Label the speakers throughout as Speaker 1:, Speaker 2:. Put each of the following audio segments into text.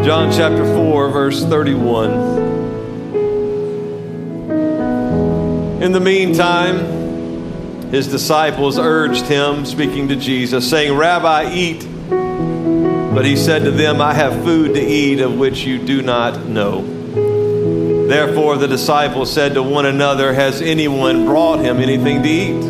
Speaker 1: John chapter 4, verse 31. In the meantime, his disciples urged him, speaking to Jesus, saying, "Rabbi, eat." But he said to them, "I have food to eat of which you do not know." Therefore the disciples said to one another, "Has anyone brought him anything to eat?"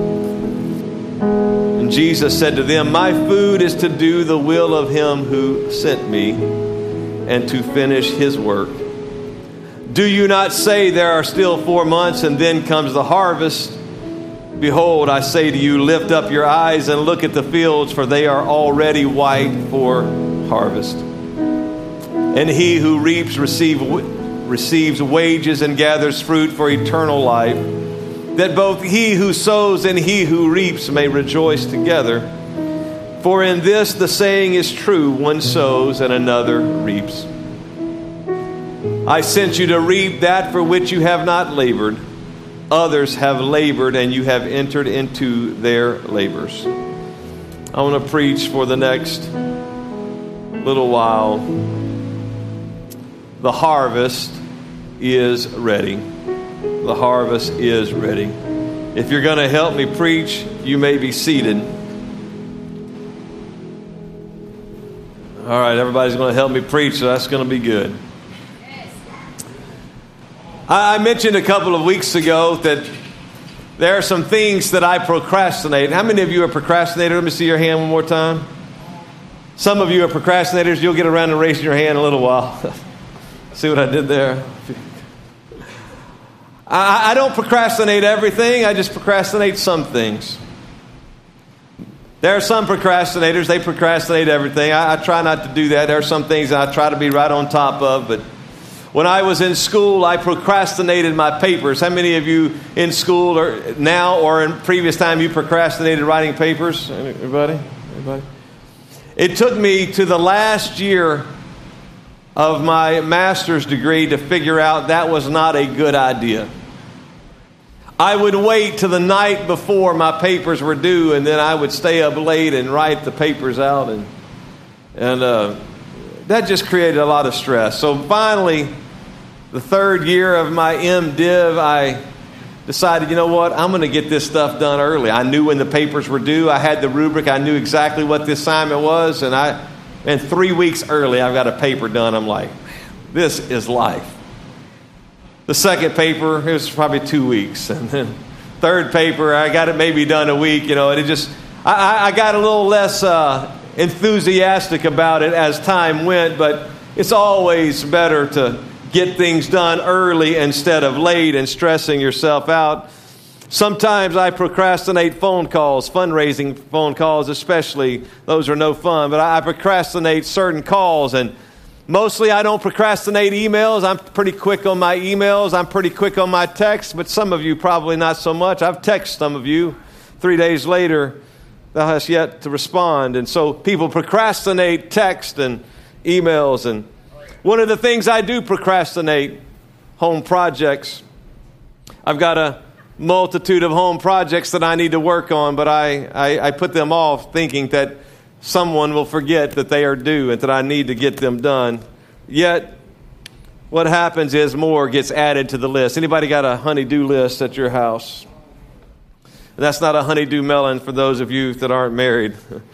Speaker 1: And Jesus said to them, "My food is to do the will of him who sent me and to finish his work. Do you not say there are still 4 months and then comes the harvest? Behold, I say to you, lift up your eyes and look at the fields, for they are already white for harvest. And he who reaps receives wages and gathers fruit for eternal life, that both he who sows and he who reaps may rejoice together. For in this the saying is true, one sows and another reaps. I sent you to reap that for which you have not labored. Others have labored, and you have entered into their labors." I want to preach for the next little while. The harvest is ready. The harvest is ready. If you're going to help me preach, you may be seated. All right, everybody's going to help me preach, so that's going to be good. I mentioned a couple of weeks ago that there are some things that I procrastinate. How many of you are procrastinators? Let me see your hand one more time. Some of you are procrastinators. You'll get around to raising your hand in a little while. See what I did there? I don't procrastinate everything. I just procrastinate some things. There are some procrastinators. They procrastinate everything. I try not to do that. There are some things I try to be right on top of, but when I was in school, I procrastinated my papers. How many of you in school or now or in previous time you procrastinated writing papers? Everybody? It took me to the last year of my master's degree to figure out that was not a good idea. I would wait till the night before my papers were due, and then I would stay up late and write the papers out, and that just created a lot of stress. So finally, the third year of my MDiv, I decided, you know what, I'm going to get this stuff done early. I knew when the papers were due. I had the rubric. I knew exactly what the assignment was. And 3 weeks early, I've got a paper done. I'm like, this is life. The second paper, it was probably 2 weeks. And then third paper, I got it maybe done a week. You know, and it just, I got a little less enthusiastic about it as time went, but it's always better to get things done early instead of late and stressing yourself out. Sometimes I procrastinate phone calls, fundraising phone calls especially. Those are no fun, but I procrastinate certain calls, and mostly I don't procrastinate emails. I'm pretty quick on my emails. I'm pretty quick on my texts, but some of you probably not so much. I've texted some of you 3 days later. Thou hast yet to respond. And so people procrastinate text and emails. And one of the things I do procrastinate, home projects. I've got a multitude of home projects that I need to work on, but I put them off thinking that someone will forget that they are due and that I need to get them done. Yet, what happens is more gets added to the list. Anybody got a honey-do list at your house? That's not a honey-do melon for those of you that aren't married.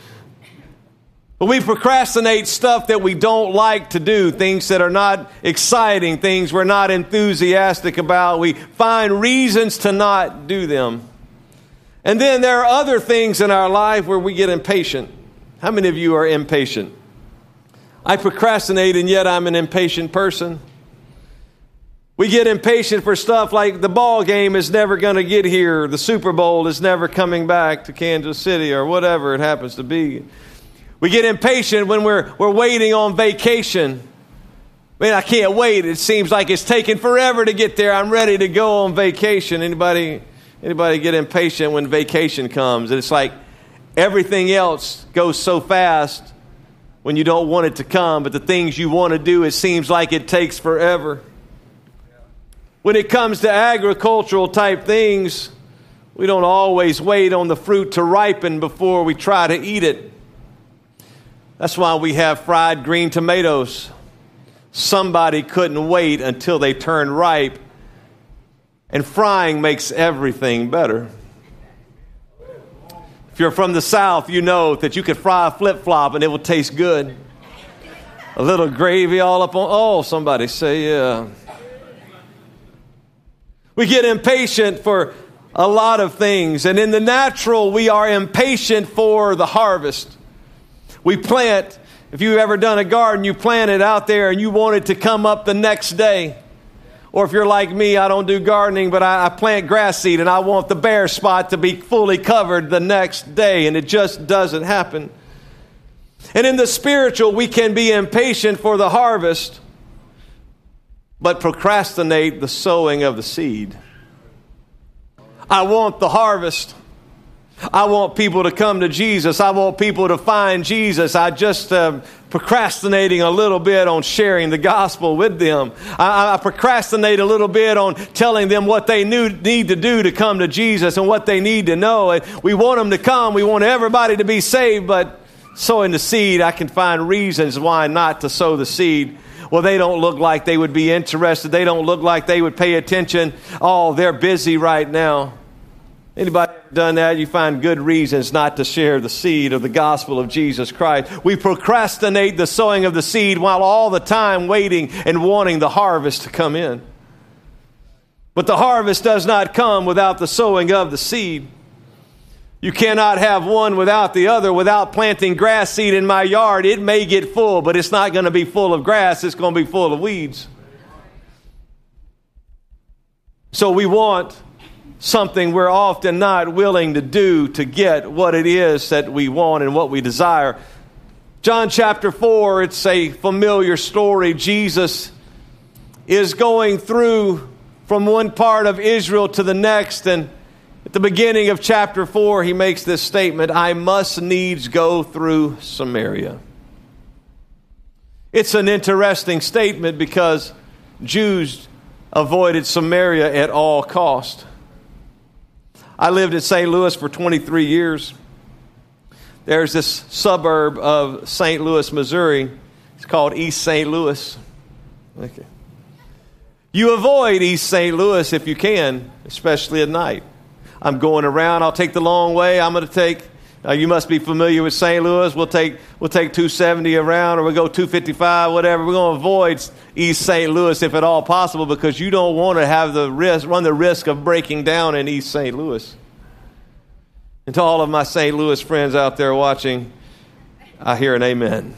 Speaker 1: But we procrastinate stuff that we don't like to do, things that are not exciting, things we're not enthusiastic about. We find reasons to not do them. And then there are other things in our life where we get impatient. How many of you are impatient? I procrastinate, and yet I'm an impatient person. We get impatient for stuff like the ball game is never going to get here. The Super Bowl is never coming back to Kansas City or whatever it happens to be. We get impatient when we're waiting on vacation. Man, I can't wait. It seems like it's taking forever to get there. I'm ready to go on vacation. Anybody get impatient when vacation comes? It's like everything else goes so fast when you don't want it to come, but the things you want to do, it seems like it takes forever. When it comes to agricultural type things, we don't always wait on the fruit to ripen before we try to eat it. That's why we have fried green tomatoes. somebody couldn't wait until they turned ripe, and frying makes everything better. If you're from the South, you know that you could fry a flip-flop and it will taste good. A little gravy all up on, oh, somebody say yeah. We get impatient for a lot of things. And in the natural, we are impatient for the harvest. We plant, if you've ever done a garden, you plant it out there and you want it to come up the next day. Or if you're like me, I don't do gardening, but I plant grass seed and I want the bare spot to be fully covered the next day. And it just doesn't happen. And in the spiritual, we can be impatient for the harvest, but procrastinate the sowing of the seed. I want the harvest. I want people to come to Jesus. I want people to find Jesus. I just procrastinating a little bit on sharing the gospel with them. I procrastinate a little bit on telling them what they need to do to come to Jesus and what they need to know. And we want them to come. We want everybody to be saved, but sowing the seed, I can find reasons why not to sow the seed. Well, they don't look like they would be interested. They don't look like they would pay attention. Oh, they're busy right now. Anybody ever done that? You find good reasons not to share the seed of the gospel of Jesus Christ. We procrastinate the sowing of the seed while all the time waiting and wanting the harvest to come in. But the harvest does not come without the sowing of the seed. You cannot have one without the other. Without planting grass seed in my yard, it may get full, but it's not going to be full of grass. It's going to be full of weeds. So we want something we're often not willing to do to get what it is that we want and what we desire. John chapter 4, it's a familiar story. Jesus is going through from one part of Israel to the next, and at the beginning of chapter 4, he makes this statement, I must needs go through Samaria. It's an interesting statement because Jews avoided Samaria at all cost. I lived in St. Louis for 23 years. There's this suburb of St. Louis, Missouri. It's called East St. Louis. Okay. You avoid East St. Louis if you can, especially at night. I'm going around. I'll take the long way. I'm going to take, you must be familiar with St. Louis. We'll take 270 around, or we'll go 255, whatever. We're going to avoid East St. Louis if at all possible, because you don't want to have run the risk of breaking down in East St. Louis. And to all of my St. Louis friends out there watching, I hear an amen.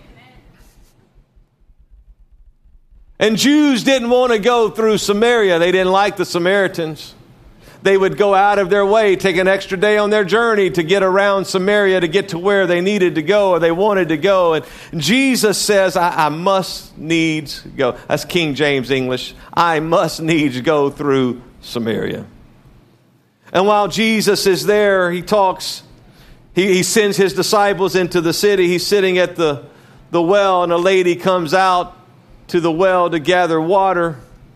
Speaker 1: And Jews didn't want to go through Samaria. They didn't like the Samaritans. They would go out of their way, take an extra day on their journey to get around Samaria to get to where they needed to go or they wanted to go. And Jesus says, I must needs go. That's King James English. I must needs go through Samaria. And while Jesus is there, he talks, he sends his disciples into the city. He's sitting at the well, and a lady comes out to the well to gather water.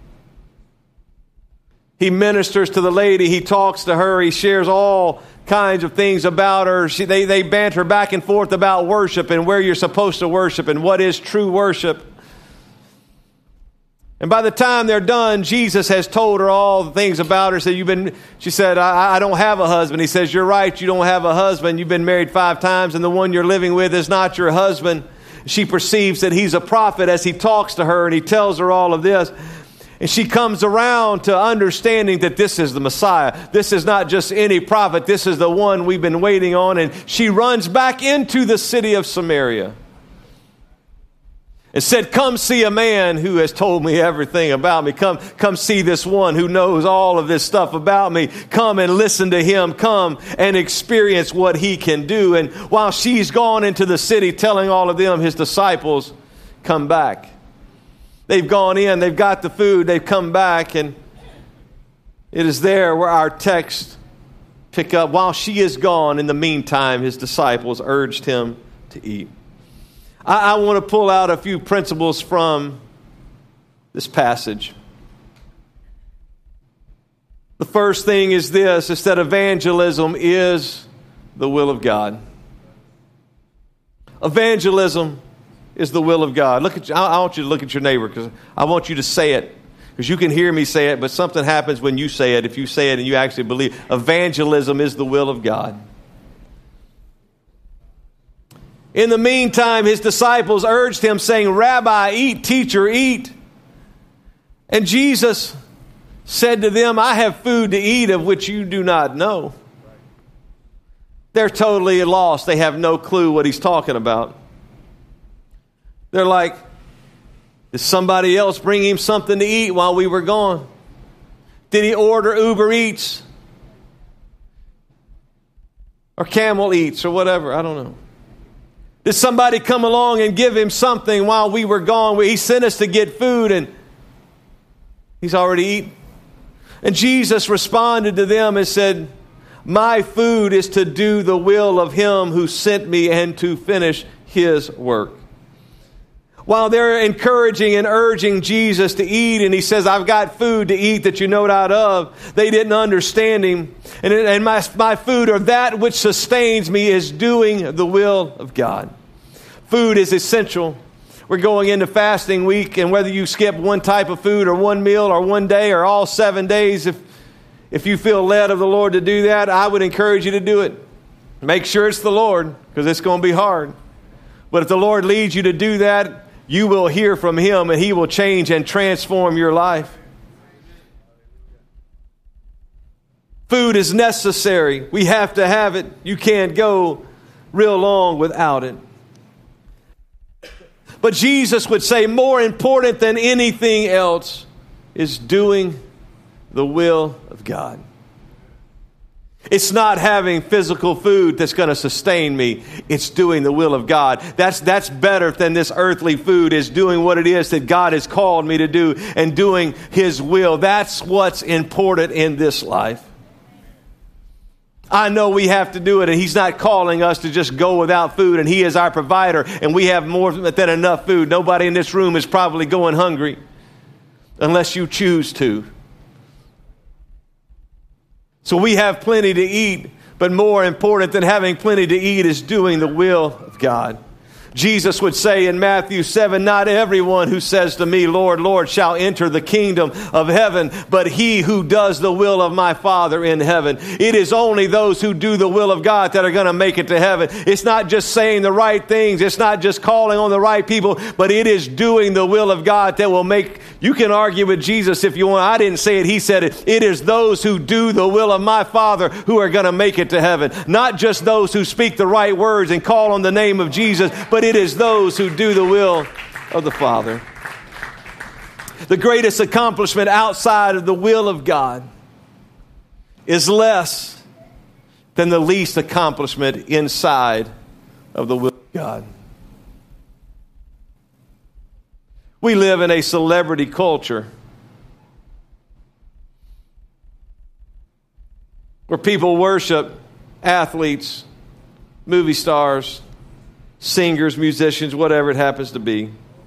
Speaker 1: He ministers to the lady. He talks to her. He shares all kinds of things about her. They banter back and forth about worship and where you're supposed to worship and what is true worship. And by the time they're done, Jesus has told her all the things about her. She said, I don't have a husband. He says, you're right, you don't have a husband. You've been married 5 times, and the one you're living with is not your husband. She perceives that he's a prophet as he talks to her, and he tells her all of this. And she comes around to understanding that this is the Messiah. This is not just any prophet. This is the one we've been waiting on. And she runs back into the city of Samaria and said, come see a man who has told me everything about me. Come see this one who knows all of this stuff about me. Come and listen to him. Come and experience what he can do. And while she's gone into the city telling all of them, his disciples come back. They've gone in, they've got the food, they've come back, and it is there where our text pick up. While she is gone, in the meantime, his disciples urged him to eat. I want to pull out a few principles from this passage. The first thing is this, is that evangelism is the will of God. Evangelism is the will of God. I want you to look at your neighbor, because I want you to say it. Because you can hear me say it, but something happens when you say it. If you say it and you actually believe, evangelism is the will of God. In the meantime, his disciples urged him, saying, Rabbi, eat, teacher, eat. And Jesus said to them, I have food to eat of which you do not know. They're totally lost. They have no clue what he's talking about. They're like, did somebody else bring him something to eat while we were gone? Did he order Uber Eats? Or Camel Eats or whatever? I don't know. Did somebody come along and give him something while we were gone? He sent us to get food and he's already eaten. And Jesus responded to them and said, my food is to do the will of him who sent me and to finish his work. While they're encouraging and urging Jesus to eat, and he says, I've got food to eat that you know not of, they didn't understand him. And my food, or that which sustains me, is doing the will of God. Food is essential. We're going into fasting week, and whether you skip one type of food or one meal or one day or all 7 days, if you feel led of the Lord to do that, I would encourage you to do it. Make sure it's the Lord, because it's going to be hard. But if the Lord leads you to do that, you will hear from him, and he will change and transform your life. Food is necessary. We have to have it. You can't go real long without it. But Jesus would say more important than anything else is doing the will of God. It's not having physical food that's going to sustain me. It's doing the will of God. That's better than this earthly food, is doing what it is that God has called me to do and doing his will. That's what's important in this life. I know we have to do it, and he's not calling us to just go without food, and he is our provider, and we have more than enough food. Nobody in this room is probably going hungry unless you choose to. So we have plenty to eat, but more important than having plenty to eat is doing the will of God. Jesus would say in Matthew 7, not everyone who says to me, Lord, Lord, shall enter the kingdom of heaven, but he who does the will of my Father in heaven. It is only those who do the will of God that are going to make it to heaven. It's not just saying the right things. It's not just calling on the right people, but it is doing the will of God that will make. You can argue with Jesus if you want. I didn't say it. He said it. It is those who do the will of my Father who are going to make it to heaven. Not just those who speak the right words and call on the name of Jesus, but it is those who do the will of the Father. The greatest accomplishment outside of the will of God is less than the least accomplishment inside of the will of God. We live in a celebrity culture where people worship athletes, movie stars, singers, musicians, whatever it happens to be.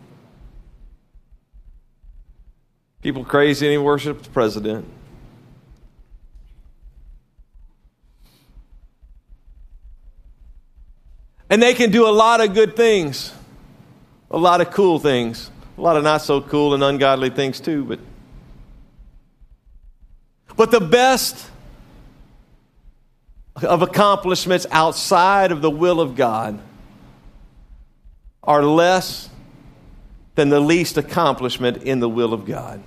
Speaker 1: People crazy and even worship the president. And they can do a lot of good things, a lot of cool things, a lot of not so cool and ungodly things too. But the best of accomplishments outside of the will of God are less than the least accomplishment in the will of God.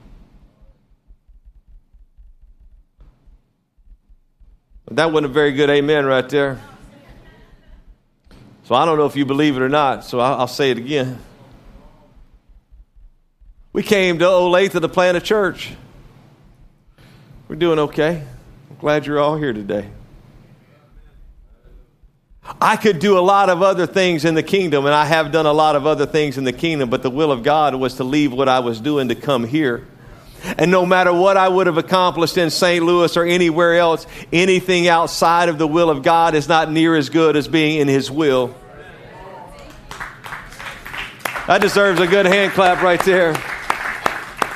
Speaker 1: That wasn't a very good amen right there. So I don't know if you believe it or not, so I'll say it again. We came to Olathe to plant a church. We're doing okay. I'm glad you're all here today. I could do a lot of other things in the kingdom, and I have done a lot of other things in the kingdom, but the will of God was to leave what I was doing to come here. And no matter what I would have accomplished in St. Louis or anywhere else, anything outside of the will of God is not near as good as being in his will. That deserves a good hand clap right there.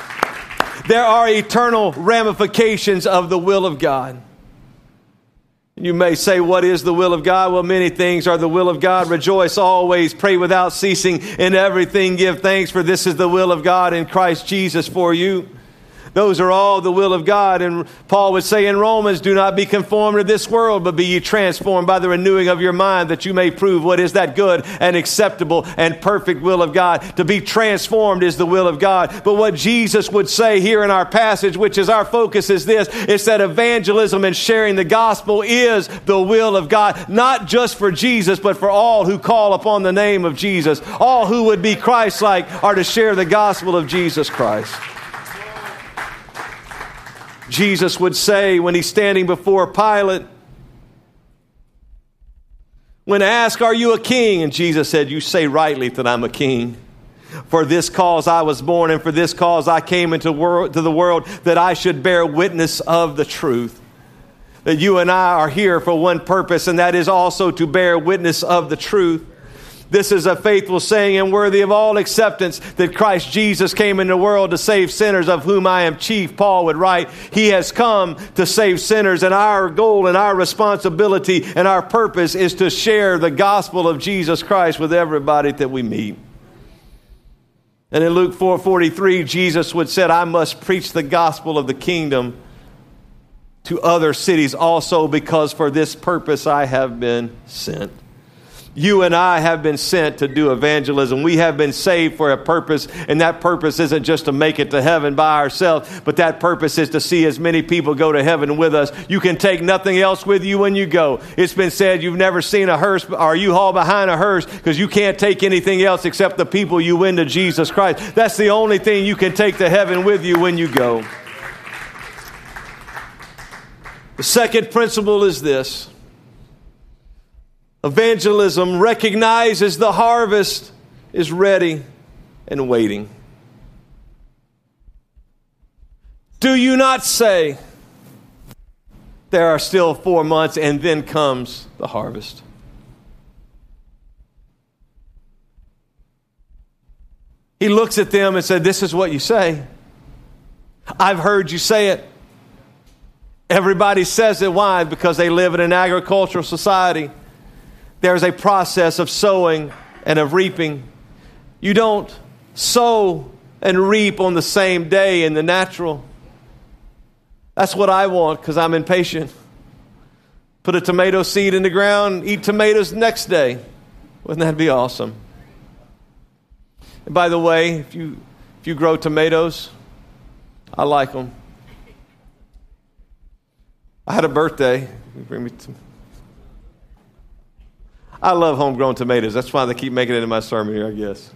Speaker 1: There are eternal ramifications of the will of God. You may say, what is the will of God? Well, many things are the will of God. Rejoice always, pray without ceasing, in everything give thanks, for this is the will of God in Christ Jesus for you. Those are all the will of God. And Paul would say in Romans, do not be conformed to this world, but be ye transformed by the renewing of your mind, that you may prove what is that good and acceptable and perfect will of God. To be transformed is the will of God. But what Jesus would say here in our passage, which is our focus, is this: it's that evangelism and sharing the gospel is the will of God, not just for Jesus, but for all who call upon the name of Jesus. All who would be Christ-like are to share the gospel of Jesus Christ. Jesus would say when he's standing before Pilate, when asked, are you a king? And Jesus said, you say rightly that I'm a king. For this cause I was born, and for this cause I came into the world, that I should bear witness of the truth. That you and I are here for one purpose, and that is also to bear witness of the truth. This is a faithful saying and worthy of all acceptance, that Christ Jesus came into the world to save sinners, of whom I am chief. Paul would write, he has come to save sinners, and our goal and our responsibility and our purpose is to share the gospel of Jesus Christ with everybody that we meet. And in Luke 4:43, Jesus would say, I must preach the gospel of the kingdom to other cities also, because for this purpose I have been sent. You and I have been sent to do evangelism. We have been saved for a purpose, and that purpose isn't just to make it to heaven by ourselves, but that purpose is to see as many people go to heaven with us. You can take nothing else with you when you go. It's been said you've never seen a hearse or a U-Haul behind a hearse, because you can't take anything else except the people you win to Jesus Christ. That's the only thing you can take to heaven with you when you go. The second principle is this: evangelism recognizes the harvest is ready and waiting. Do you not say, there are still 4 months and then comes the harvest? He looks at them and said, this is what you say. I've heard you say it. Everybody says it. Why? Because they live in an agricultural society. There's a process of sowing and of reaping. You don't sow and reap on the same day in the natural. That's what I want, because I'm impatient. Put a tomato seed in the ground, eat tomatoes the next day. Wouldn't that be awesome? And by the way, if you grow tomatoes, I like them. I had a birthday. Bring me some. I love homegrown tomatoes. That's why they keep making it in my sermon here, I guess.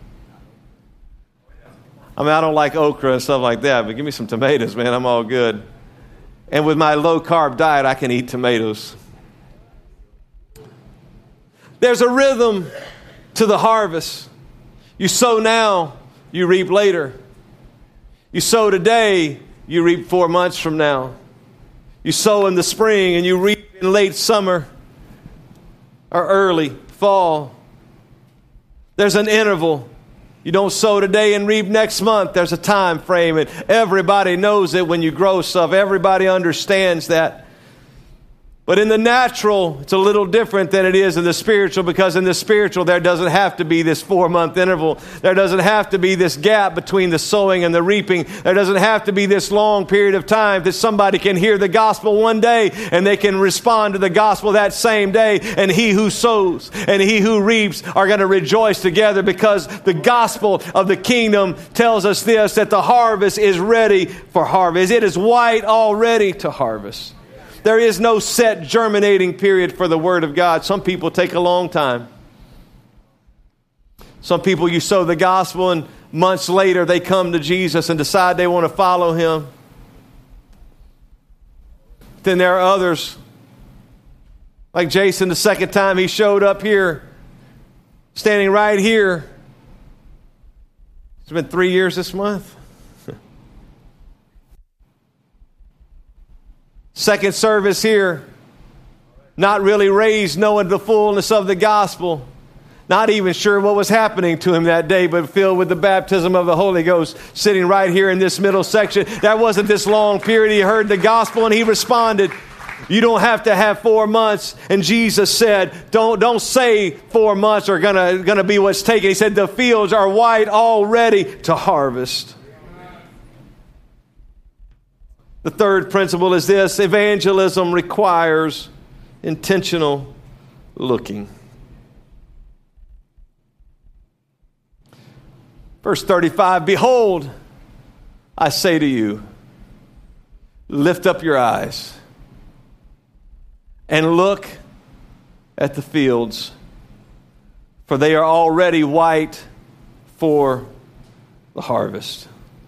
Speaker 1: I mean, I don't like okra and stuff like that, but give me some tomatoes, man. I'm all good. And with my low-carb diet, I can eat tomatoes. There's a rhythm to the harvest. You sow now, you reap later. You sow today, you reap 4 months from now. You sow in the spring and you reap in late summer or early fall. There's an interval. You don't sow today and reap next month. There's a time frame, and everybody knows it when you grow stuff. Everybody understands that. But in the natural, it's a little different than it is in the spiritual, because in the spiritual, there doesn't have to be this 4-month interval. There doesn't have to be this gap between the sowing and the reaping. There doesn't have to be this long period of time that somebody can hear the gospel one day and they can respond to the gospel that same day. And he who sows and he who reaps are going to rejoice together, because the gospel of the kingdom tells us this, that the harvest is ready for harvest. It is white already to harvest. There is no set germinating period for the Word of God. Some people take a long time. Some people, you sow the gospel and months later they come to Jesus and decide they want to follow Him. Then there are others, like Jason, the second time he showed up here, standing right here. It's been 3 years this month. Second service here, not really raised knowing the fullness of the gospel. Not even sure what was happening to him that day, but filled with the baptism of the Holy Ghost, sitting right here in this middle section. That wasn't this long period. He heard the gospel and he responded. You don't have to have 4 months. And Jesus said, don't say 4 months are gonna be what's taken. He said, the fields are white already to harvest. The third principle is this: evangelism requires intentional looking. Verse 35, behold, I say to you, lift up your eyes and look at the fields, for they are already white for the harvest.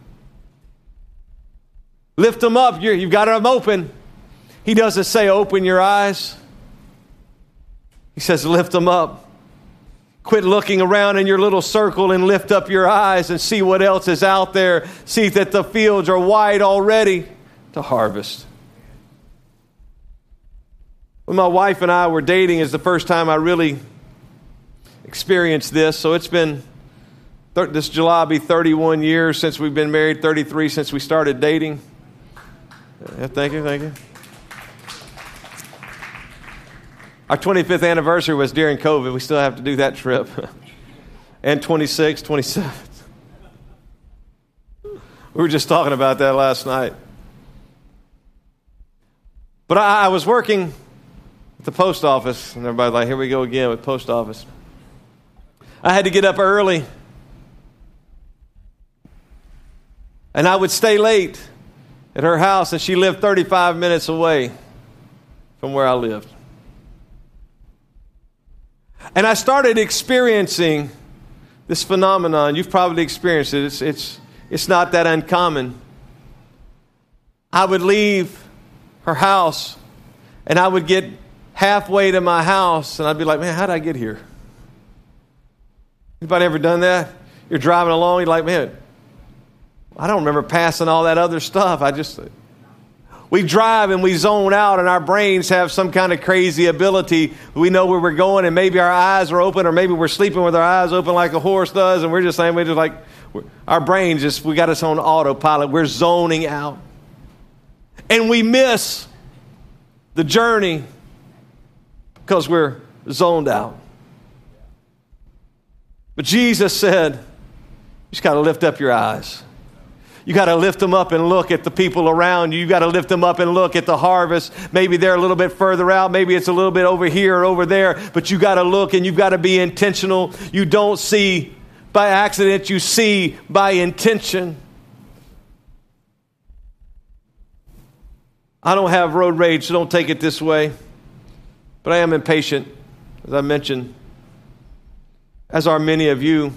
Speaker 1: Lift them up. You've got them open. He doesn't say open your eyes. He says lift them up. Quit looking around in your little circle and lift up your eyes and see what else is out there. See that the fields are white already to harvest. When my wife and I were dating is the first time I really experienced this. So it's been, this July will be 31 years since we've been married, 33 since we started dating. Thank you. Our 25th anniversary was during COVID. We still have to do that trip. And 26, 27. We were just talking about that last night. But I was working at the post office, and everybody's like, here we go again with post office. I had to get up early. And I would stay late at her house, and she lived 35 minutes away from where I lived. And I started experiencing this phenomenon. You've probably experienced it. It's not that uncommon. I would leave her house, and I would get halfway to my house, and I'd be like, man, how did I get here? Anybody ever done that? You're driving along, you're like, man, I don't remember passing all that other stuff. We drive and we zone out, and our brains have some kind of crazy ability. We know where we're going, and maybe our eyes are open, or maybe we're sleeping with our eyes open like a horse does, and we're just saying, our brains we got us on autopilot. We're zoning out. And we miss the journey because we're zoned out. But Jesus said, you just got to lift up your eyes. You got to lift them up and look at the people around you. You got to lift them up and look at the harvest. Maybe they're a little bit further out. Maybe it's a little bit over here or over there. But you got to look, and you've got to be intentional. You don't see by accident. You see by intention. I don't have road rage, so don't take it this way. But I am impatient, as I mentioned, as are many of you.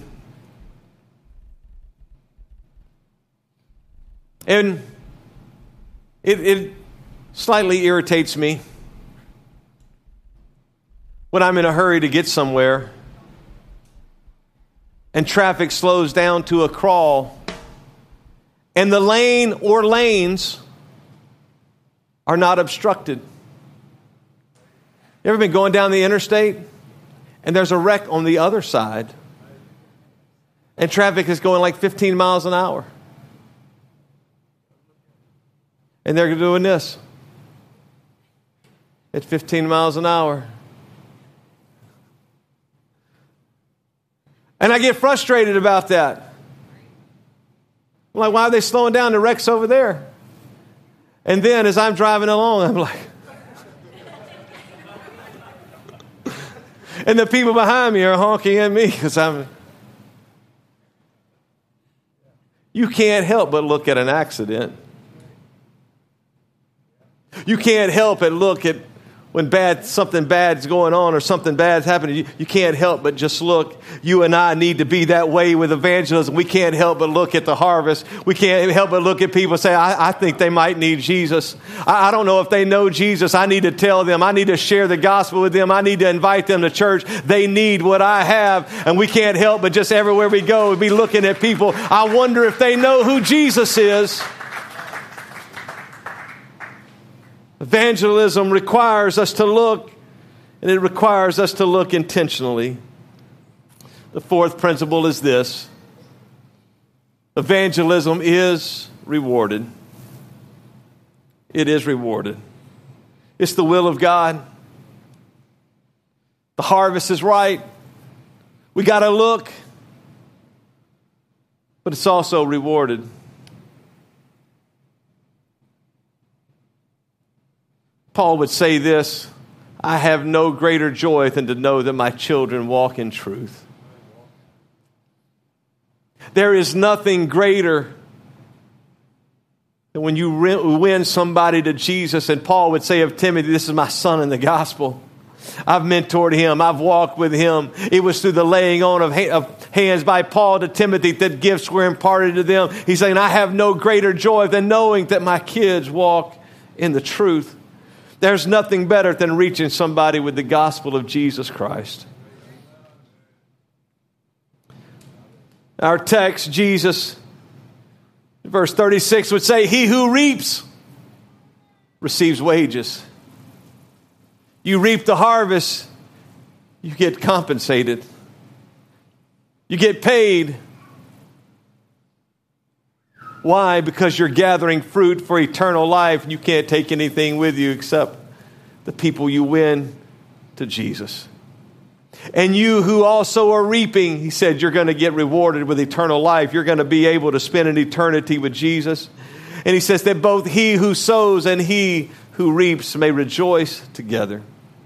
Speaker 1: And it slightly irritates me when I'm in a hurry to get somewhere and traffic slows down to a crawl and the lane or lanes are not obstructed. You ever been going down the interstate and there's a wreck on the other side and traffic is going like 15 miles an hour? And they're doing this at 15 miles an hour. And I get frustrated about that. I'm like, why are they slowing down? The wreck's over there. And then as I'm driving along, I'm like, and the people behind me are honking at me because you can't help but look at an accident. You can't help but look at when something bad's going on or something bad's happening. You can't help but just look. You and I need to be that way with evangelism. We can't help but look at the harvest. We can't help but look at people and say, I think they might need Jesus. I don't know if they know Jesus. I need to tell them. I need to share the gospel with them. I need to invite them to church. They need what I have. And we can't help but just everywhere we go, be looking at people. I wonder if they know who Jesus is. Evangelism requires us to look, and it requires us to look intentionally. The fourth principle is this: evangelism is rewarded. It is rewarded. It's the will of God. The harvest is right. We got to look. But it's also rewarded. Paul would say this, I have no greater joy than to know that my children walk in truth. There is nothing greater than when you win somebody to Jesus. And Paul would say of Timothy, this is my son in the gospel. I've mentored him. I've walked with him. It was through the laying on of hands by Paul to Timothy that gifts were imparted to them. He's saying, I have no greater joy than knowing that my kids walk in the truth. There's nothing better than reaching somebody with the gospel of Jesus Christ. Our text, Jesus, verse 36 would say, he who reaps receives wages. You reap the harvest, you get compensated. You get paid. Why? Because you're gathering fruit for eternal life, and you can't take anything with you except the people you win to Jesus. And you who also are reaping, he said, you're going to get rewarded with eternal life. You're going to be able to spend an eternity with Jesus. And he says that both he who sows and he who reaps may rejoice together.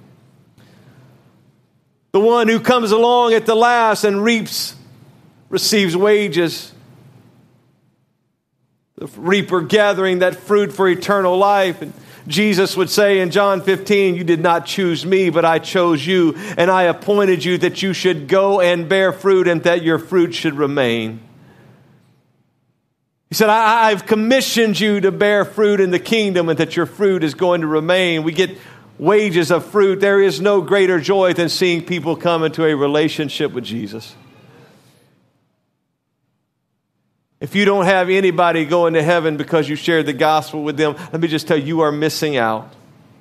Speaker 1: The one who comes along at the last and reaps receives wages. The reaper gathering that fruit for eternal life. And Jesus would say in John 15, you did not choose me, but I chose you, and I appointed you that you should go and bear fruit and that your fruit should remain. He said, I've commissioned you to bear fruit in the kingdom and that your fruit is going to remain. We get wages of fruit. There is no greater joy than seeing people come into a relationship with Jesus. If you don't have anybody going to heaven because you shared the gospel with them, let me just tell you, you are missing out.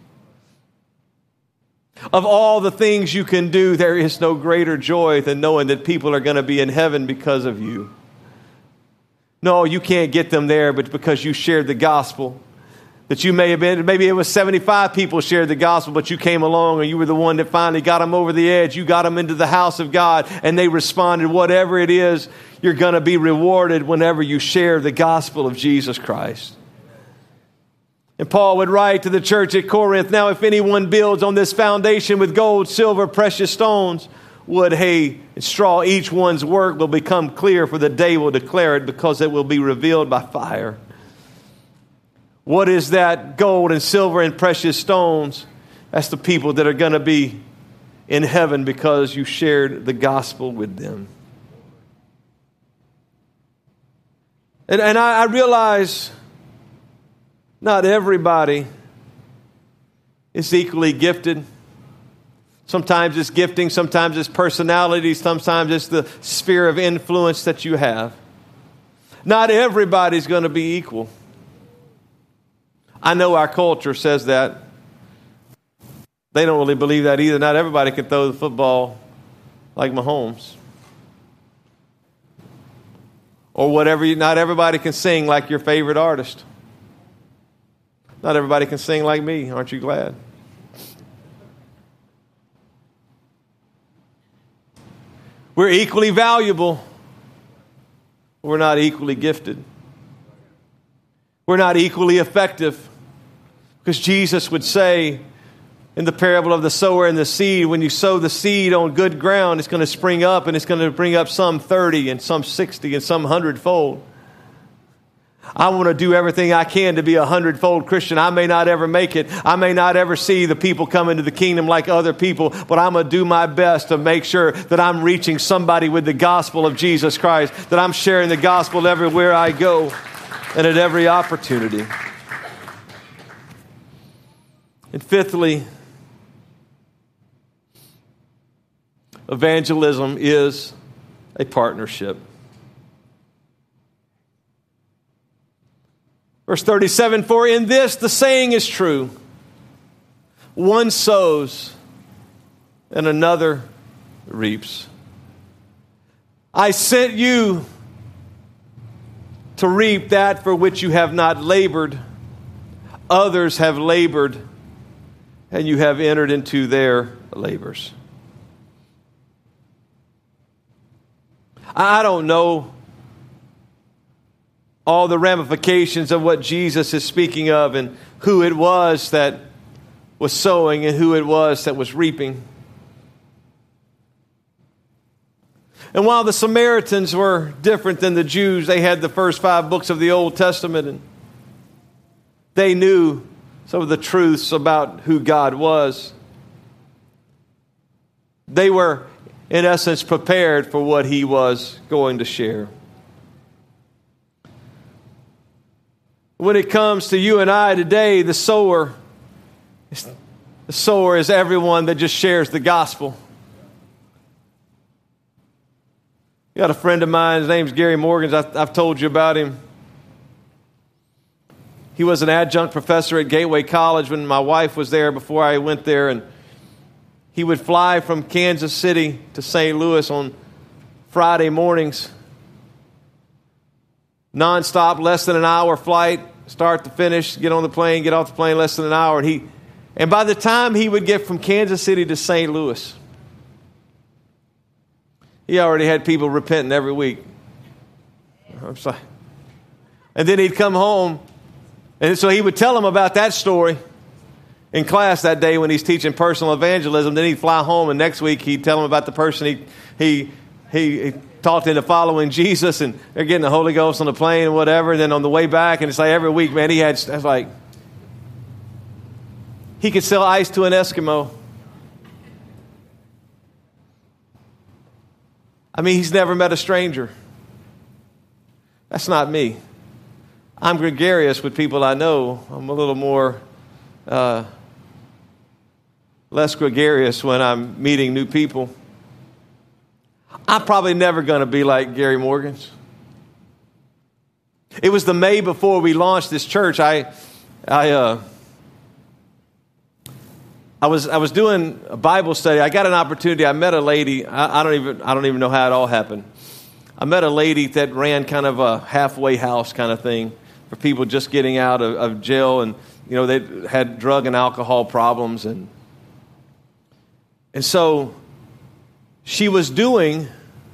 Speaker 1: Of all the things you can do, there is no greater joy than knowing that people are going to be in heaven because of you. No, you can't get them there, but because you shared the gospel. That you may have been, maybe it was 75 people shared the gospel, but you came along and you were the one that finally got them over the edge. You got them into the house of God and they responded. Whatever it is, you're going to be rewarded whenever you share the gospel of Jesus Christ. And Paul would write to the church at Corinth, now if anyone builds on this foundation with gold, silver, precious stones, wood, hay, and straw, each one's work will become clear, for the day will declare it, because it will be revealed by fire. What is that gold and silver and precious stones? That's the people that are going to be in heaven because you shared the gospel with them. And I realize not everybody is equally gifted. Sometimes it's gifting, sometimes it's personality, sometimes it's the sphere of influence that you have. Not everybody's going to be equal. I know our culture says that. They don't really believe that either. Not everybody can throw the football like Mahomes. Or whatever. Not everybody can sing like your favorite artist. Not everybody can sing like me. Aren't you glad? We're equally valuable. We're not equally gifted. We're not equally effective. Because Jesus would say in the parable of the sower and the seed, when you sow the seed on good ground, it's going to spring up, and it's going to bring up some 30 and some 60 and some 100-fold. I want to do everything I can to be a 100-fold Christian. I may not ever make it. I may not ever see the people come into the kingdom like other people, but I'm going to do my best to make sure that I'm reaching somebody with the gospel of Jesus Christ, that I'm sharing the gospel everywhere I go and at every opportunity. And fifthly, evangelism is a partnership. Verse 37, for in this the saying is true, one sows and another reaps. I sent you to reap that for which you have not labored. Others have labored and you have entered into their labors. I don't know all the ramifications of what Jesus is speaking of and who it was that was sowing and who it was that was reaping. And while the Samaritans were different than the Jews, they had the first 5 books of the Old Testament, and they knew some of the truths about who God was. They were, in essence, prepared for what he was going to share. When it comes to you and I today, the sower is everyone that just shares the gospel. I got a friend of mine, his name's Gary Morgans. I've told you about him. He was an adjunct professor at Gateway College when my wife was there before I went there, and he would fly from Kansas City to St. Louis on Friday mornings. Non-stop, less than an hour flight, start to finish, get on the plane, get off the plane, less than an hour. And by the time he would get from Kansas City to St. Louis, he already had people repenting every week. I'm sorry. And then he'd come home, and so he would tell them about that story in class that day when he's teaching personal evangelism. Then he'd fly home, and next week he'd tell them about the person he talked into following Jesus, and they're getting the Holy Ghost on the plane and whatever. And then on the way back, and it's like every week, man, he could sell ice to an Eskimo. I mean, he's never met a stranger. That's not me. I'm gregarious with people I know. I'm a little more less gregarious when I'm meeting new people. I'm probably never going to be like Gary Morgans. It was the May before we launched this church. I was doing a Bible study. I got an opportunity. I met a lady. I don't even know how it all happened. I met a lady that ran kind of a halfway house kind of thing for people just getting out of jail, and they had drug and alcohol problems, and so she was doing.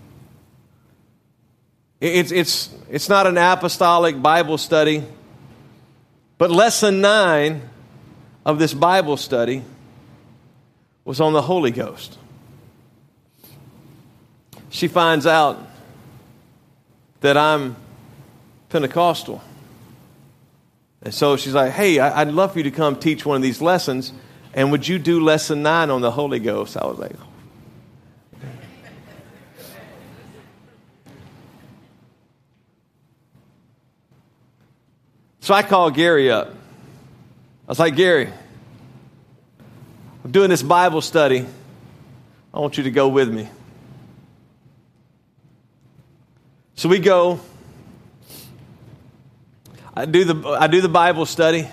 Speaker 1: It's not an apostolic Bible study, but lesson 9 of this Bible study was on the Holy Ghost. She finds out that I'm Pentecostal. And so she's like, hey, I'd love for you to come teach one of these lessons, and would you do lesson 9 on the Holy Ghost? I was like, so I called Gary up. I was like, Gary, I'm doing this Bible study. I want you to go with me. So we go. I do the Bible study.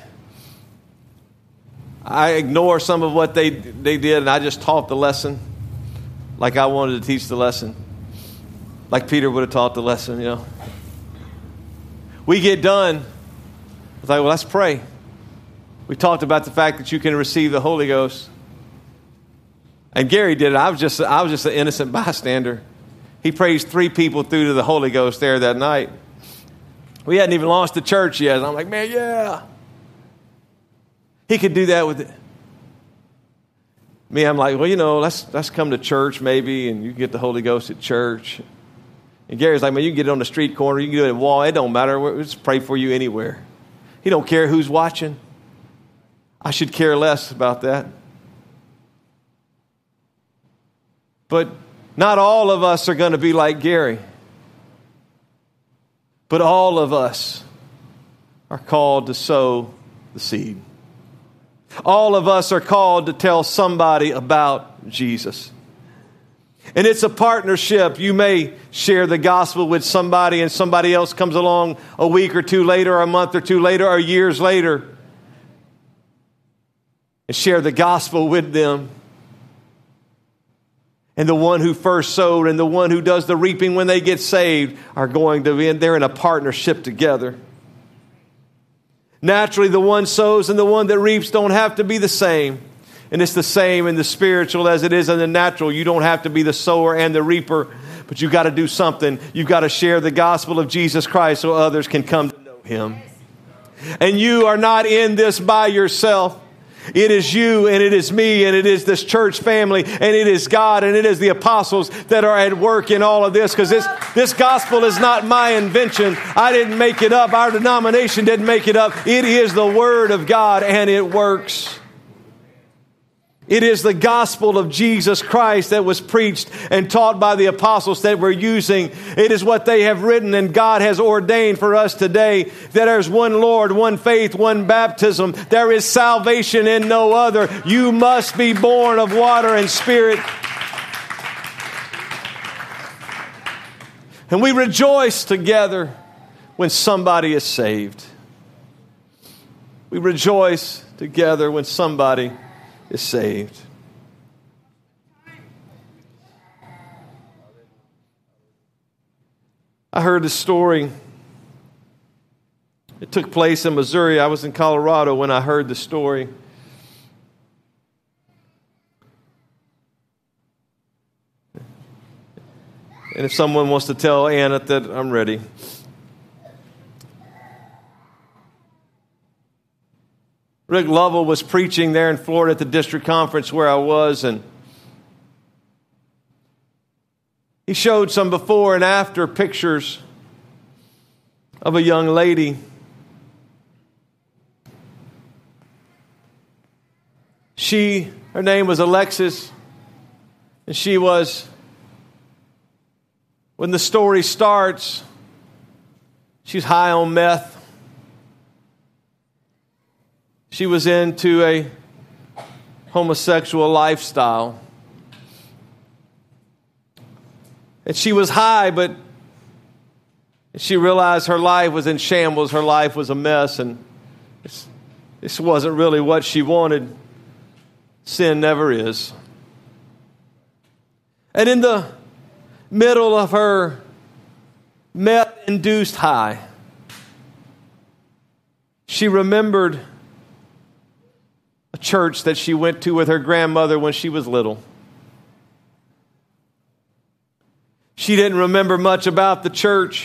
Speaker 1: I ignore some of what they did, and I just taught the lesson like I wanted to teach the lesson, like Peter would have taught the lesson. We get done. I was like, well, let's pray. We talked about the fact that you can receive the Holy Ghost. And Gary did it. I was just an innocent bystander. He praised 3 people through to the Holy Ghost there that night. We hadn't even launched the church yet. And I'm like, man, yeah. He could do that with it. Me, I'm like, well, let's come to church maybe, and you can get the Holy Ghost at church. And Gary's like, man, you can get it on the street corner. You can do it at the wall. It don't matter. We'll just pray for you anywhere. He don't care who's watching. I should care less about that. But not all of us are going to be like Gary. But all of us are called to sow the seed. All of us are called to tell somebody about Jesus. And it's a partnership. You may share the gospel with somebody, and somebody else comes along a week or 2 later, or a month or 2 later, or years later, and share the gospel with them. And the one who first sowed and the one who does the reaping when they get saved are going to be they're in a partnership together. Naturally, the one sows and the one that reaps don't have to be the same. And it's the same in the spiritual as it is in the natural. You don't have to be the sower and the reaper, but you've got to do something. You've got to share the gospel of Jesus Christ so others can come to know him. And you are not in this by yourself. It is you and it is me and it is this church family and it is God and it is the apostles that are at work in all of this, because this gospel is not my invention. I didn't make it up. Our denomination didn't make it up. It is the Word of God and it works. It is the gospel of Jesus Christ that was preached and taught by the apostles that we're using. It is what they have written and God has ordained for us today, that there's one Lord, one faith, one baptism. There is salvation in no other. You must be born of water and spirit. And we rejoice together when somebody is saved. We rejoice together when somebody is saved. I heard a story. It took place in Missouri. I was in Colorado when I heard the story. And if someone wants to tell Anna that, I'm ready. Rick Lovell was preaching there in Florida at the district conference where I was, and he showed some before and after pictures of a young lady. Her name was Alexis, and she was, when the story starts, she's high on meth. She was into a homosexual lifestyle. And she was high, but she realized her life was in shambles. Her life was a mess, and this wasn't really what she wanted. Sin never is. And in the middle of her meth-induced high, she remembered a church that she went to with her grandmother when she was little. She didn't remember much about the church,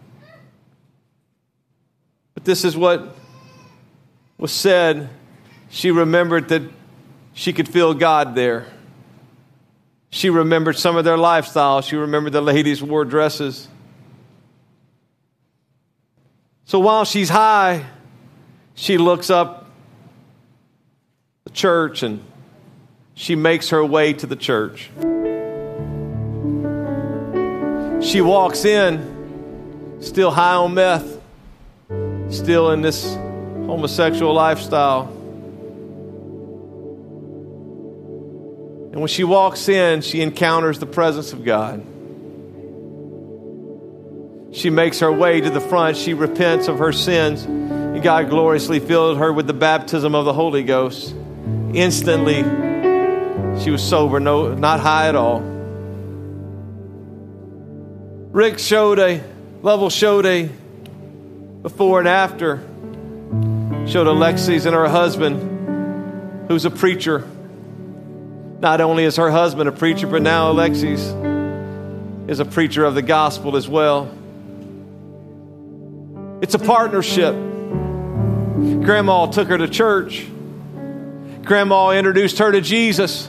Speaker 1: but this is what was said. She remembered that she could feel God there. She remembered some of their lifestyle. She remembered the ladies wore dresses. So while she's high, she looks up the church and she makes her way to the church. She walks in, still high on meth, still in this homosexual lifestyle. And when she walks in, she encounters the presence of God. She makes her way to the front. She repents of her sins. And God gloriously filled her with the baptism of the Holy Ghost. Instantly, she was sober, not high at all. Lovell showed a before and after. Showed Alexis and her husband, who's a preacher. Not only is her husband a preacher, but now Alexis is a preacher of the gospel as well. It's a partnership. Grandma took her to church. Grandma introduced her to Jesus.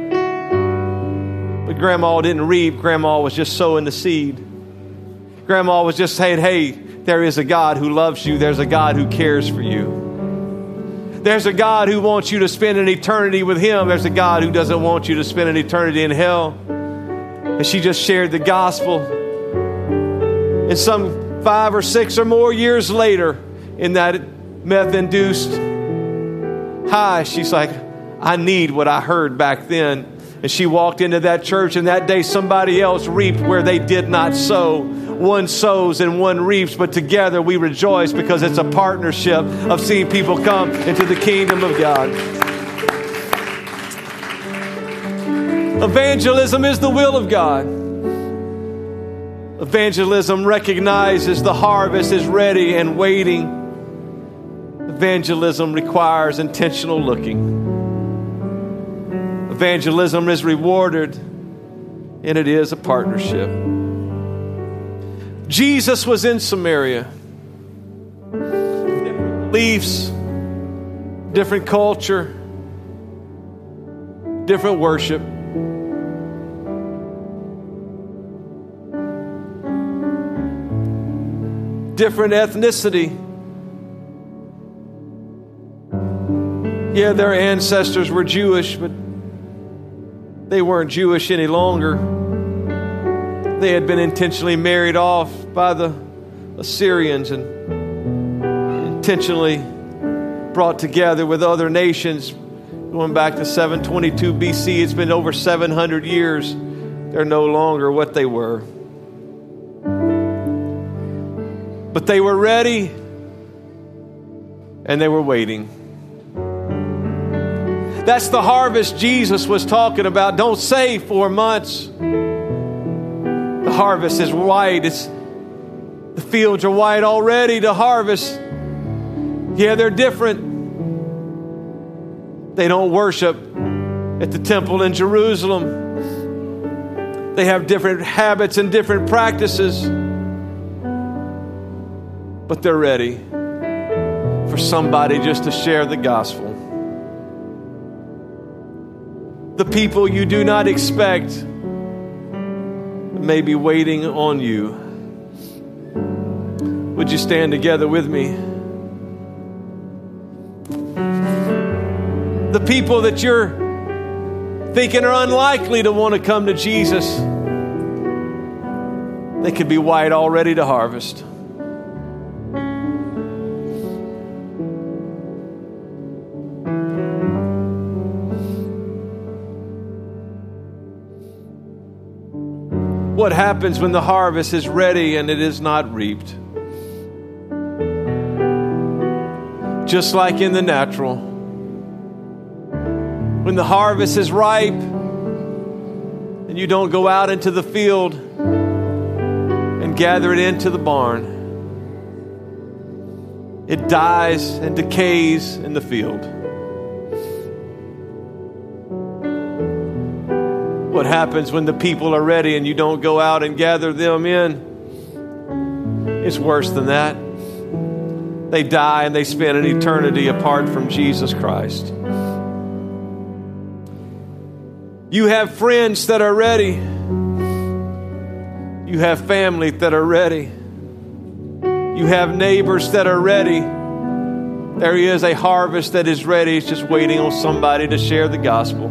Speaker 1: But Grandma didn't reap. Grandma was just sowing the seed. Grandma was just saying, hey, there is a God who loves you. There's a God who cares for you. There's a God who wants you to spend an eternity with Him. There's a God who doesn't want you to spend an eternity in hell. And she just shared the gospel. And some 5 or 6 or more years later, in that meth-induced high, she's like, I need what I heard back then. And she walked into that church, and that day somebody else reaped where they did not sow. One sows and one reaps, but together we rejoice because it's a partnership of seeing people come into the kingdom of God. Evangelism is the will of God. Evangelism recognizes the harvest is ready and waiting. Evangelism requires intentional looking. Evangelism is rewarded, and it is a partnership. Jesus was in Samaria. Different beliefs, different culture, different worship. Different ethnicity. Yeah, their ancestors were Jewish, but they weren't Jewish any longer. They had been intentionally married off by the Assyrians and intentionally brought together with other nations. Going back to 722 BC, it's been over 700 years. They're no longer what they were. But they were ready and they were waiting. That's the harvest Jesus was talking about. Don't say 4 months. The harvest is white. The fields are white already to harvest. Yeah, they're different. They don't worship at the temple in Jerusalem. They have different habits and different practices. But they're ready for somebody just to share the gospel. The people you do not expect may be waiting on you. Would you stand together with me? The people that you're thinking are unlikely to want to come to Jesus, they could be white already to harvest. What happens when the harvest is ready and it is not reaped? Just like in the natural, when the harvest is ripe and you don't go out into the field and gather it into the barn, it dies and decays in the field. What happens when the people are ready and you don't go out and gather them in? It's worse than that. They die and they spend an eternity apart from Jesus Christ. You have friends that are ready. You have family that are ready. You have neighbors that are ready. There is a harvest that is ready. It's just waiting on somebody to share the gospel.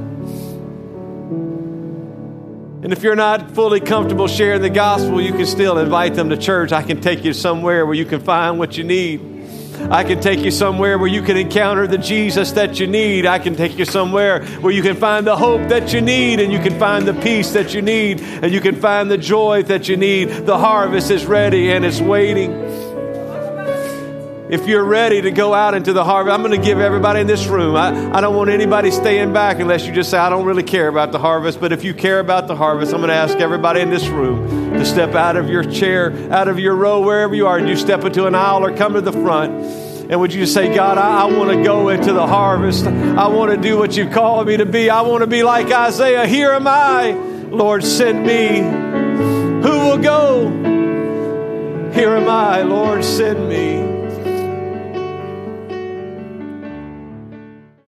Speaker 1: And if you're not fully comfortable sharing the gospel, you can still invite them to church. I can take you somewhere where you can find what you need. I can take you somewhere where you can encounter the Jesus that you need. I can take you somewhere where you can find the hope that you need, and you can find the peace that you need, and you can find the joy that you need. The harvest is ready and it's waiting. If you're ready to go out into the harvest, I'm going to give everybody in this room. I don't want anybody staying back unless you just say, I don't really care about the harvest. But if you care about the harvest, I'm going to ask everybody in this room to step out of your chair, out of your row, wherever you are, and you step into an aisle or come to the front. And would you just say, God, I want to go into the harvest. I want to do what you've called me to be. I want to be like Isaiah. Here am I. Lord, send me. Who will go? Here am I. Lord, send me.